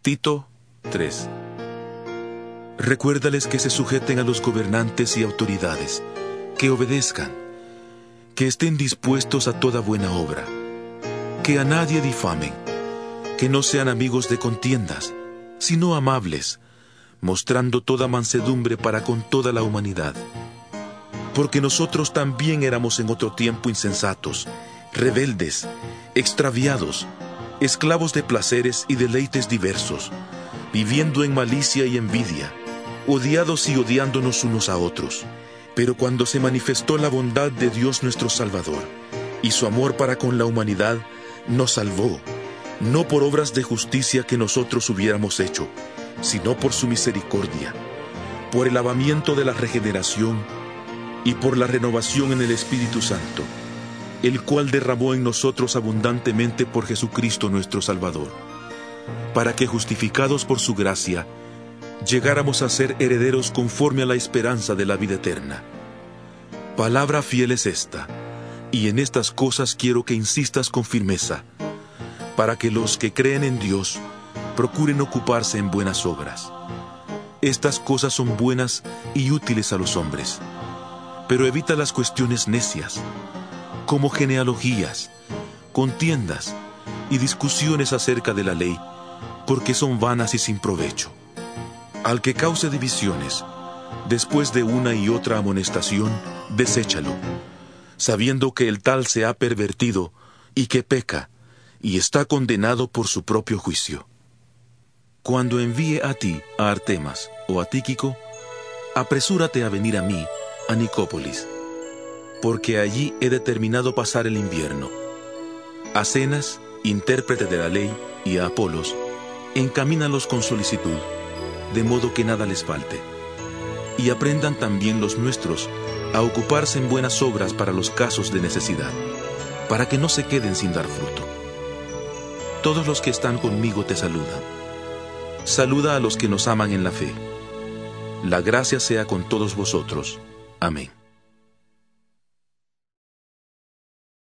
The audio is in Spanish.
Tito 3. Recuérdales que se sujeten a los gobernantes y autoridades, que obedezcan, que estén dispuestos a toda buena obra, que a nadie difamen, que no sean amigos de contiendas, sino amables, mostrando toda mansedumbre para con toda la humanidad. Porque nosotros también éramos en otro tiempo insensatos, rebeldes, extraviados, esclavos de placeres y deleites diversos, viviendo en malicia y envidia, odiados y odiándonos unos a otros. Pero cuando se manifestó la bondad de Dios nuestro Salvador, y su amor para con la humanidad, nos salvó, no por obras de justicia que nosotros hubiéramos hecho, sino por su misericordia, por el lavamiento de la regeneración y por la renovación en el Espíritu Santo, el cual derramó en nosotros abundantemente por Jesucristo nuestro Salvador, para que, justificados por su gracia, llegáramos a ser herederos conforme a la esperanza de la vida eterna. Palabra fiel es esta, y en estas cosas quiero que insistas con firmeza, para que los que creen en Dios procuren ocuparse en buenas obras. Estas cosas son buenas y útiles a los hombres, pero evita las cuestiones necias, como genealogías, contiendas y discusiones acerca de la ley, porque son vanas y sin provecho. Al que cause divisiones, después de una y otra amonestación, deséchalo, sabiendo que el tal se ha pervertido y que peca, y está condenado por su propio juicio. Cuando envíe a ti a Artemas o a Tíquico, apresúrate a venir a mí, a Nicópolis, porque allí he determinado pasar el invierno. A Zenas, intérprete de la ley, y a Apolos, encamínalos con solicitud, de modo que nada les falte. Y aprendan también los nuestros a ocuparse en buenas obras para los casos de necesidad, para que no se queden sin dar fruto. Todos los que están conmigo te saludan. Saluda a los que nos aman en la fe. La gracia sea con todos vosotros. Amén.